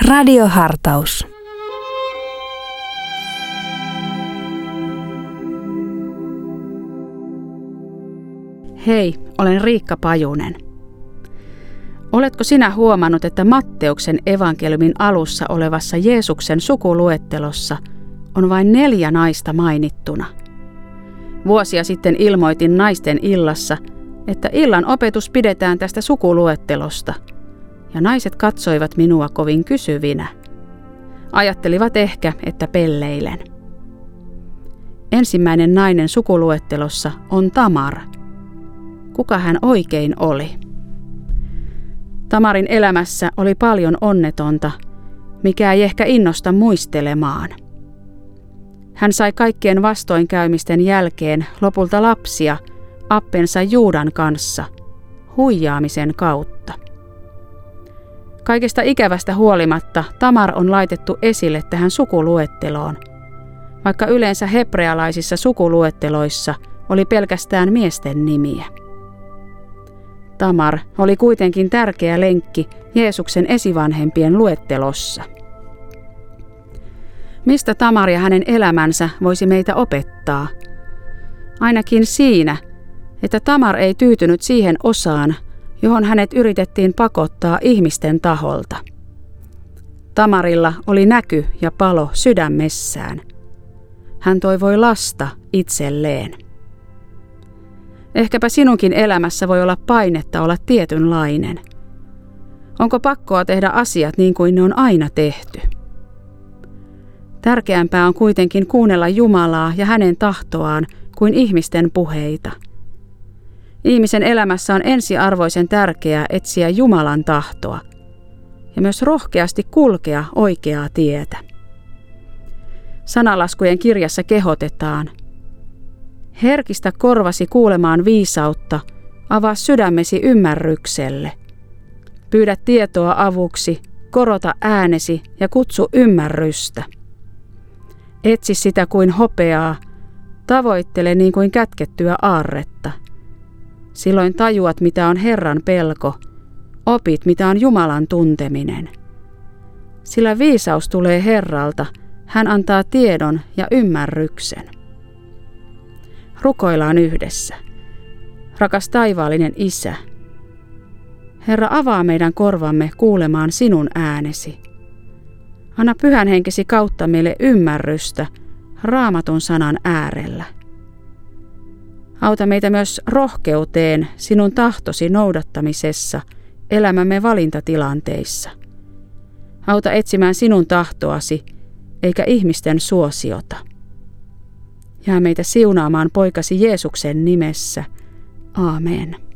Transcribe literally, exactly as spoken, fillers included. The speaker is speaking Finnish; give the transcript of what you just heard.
Radiohartaus. Hei, olen Riikka Pajunen. Oletko sinä huomannut, että Matteuksen evankeliumin alussa olevassa Jeesuksen sukuluettelossa on vain neljä naista mainittuna? Vuosia sitten ilmoitin naisten illassa, että illan opetus pidetään tästä sukuluettelosta, ja naiset katsoivat minua kovin kysyvinä. Ajattelivat ehkä, että pelleilen. Ensimmäinen nainen sukuluettelossa on Tamar. Kuka hän oikein oli? Tamarin elämässä oli paljon onnetonta, mikä ei ehkä innosta muistelemaan. Hän sai kaikkien vastoinkäymisten jälkeen lopulta lapsia appensa Juudan kanssa, huijaamisen kautta. Kaikesta ikävästä huolimatta Tamar on laitettu esille tähän sukuluetteloon, vaikka yleensä hebrealaisissa sukuluetteloissa oli pelkästään miesten nimiä. Tamar oli kuitenkin tärkeä lenkki Jeesuksen esivanhempien luettelossa. Mistä Tamar ja hänen elämänsä voisi meitä opettaa? Ainakin siinä, että Tamar ei tyytynyt siihen osaan, johon hänet yritettiin pakottaa ihmisten taholta. Tamarilla oli näky ja palo sydämessään. Hän toivoi lasta itselleen. Ehkäpä sinunkin elämässä voi olla painetta olla tietynlainen. Onko pakkoa tehdä asiat niin kuin ne on aina tehty? Tärkeämpää on kuitenkin kuunnella Jumalaa ja hänen tahtoaan kuin ihmisten puheita. Ihmisen elämässä on ensiarvoisen tärkeää etsiä Jumalan tahtoa ja myös rohkeasti kulkea oikeaa tietä. Sanalaskujen kirjassa kehotetaan: herkistä korvasi kuulemaan viisautta, avaa sydämesi ymmärrykselle. Pyydä tietoa avuksi, korota äänesi ja kutsu ymmärrystä. Etsi sitä kuin hopeaa, tavoittele niin kuin kätkettyä aarretta. Silloin tajuat, mitä on Herran pelko, opit, mitä on Jumalan tunteminen. Sillä viisaus tulee Herralta, hän antaa tiedon ja ymmärryksen. Rukoillaan yhdessä. Rakas taivaallinen Isä, Herra, avaa meidän korvamme kuulemaan sinun äänesi. Anna pyhän henkesi kautta meille ymmärrystä Raamatun sanan äärellä. Auta meitä myös rohkeuteen sinun tahtosi noudattamisessa elämämme valintatilanteissa. Auta etsimään sinun tahtoasi eikä ihmisten suosiota. Jää meitä siunaamaan poikasi Jeesuksen nimessä. Aamen.